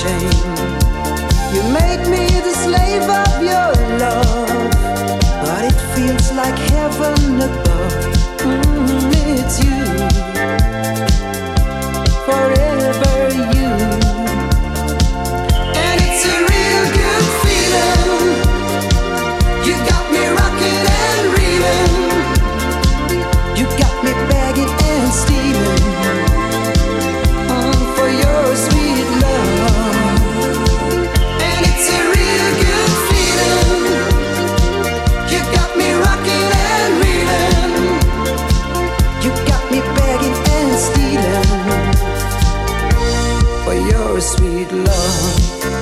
chain. You make me the slave of your love, but it feels like heaven above. It's you, forever you. And it's a real good feeling. You got me rocking and reeling. You got me begging and stealing for your sweet love. And it's a real good feeling. You got me rocking and reeling. You got me begging and stealing for your sweet love.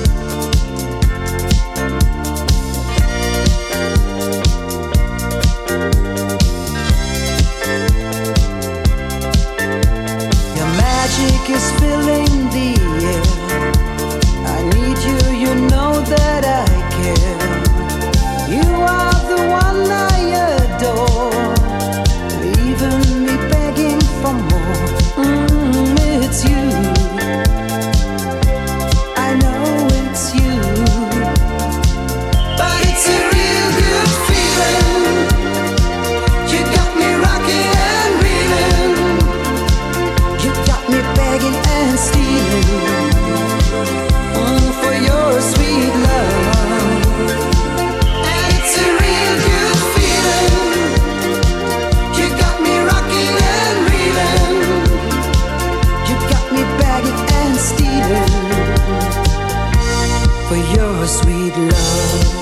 Magic is filling the air. I need you, you know that I care. You are the one I adore, leaving me begging for more. It's you, I know it's you. But it's a real good feeling. You got me rocking and reeling. You got me begging and stealing for your sweet love. And it's a real good feeling. You got me rocking and reeling. You got me begging and stealing for your sweet love.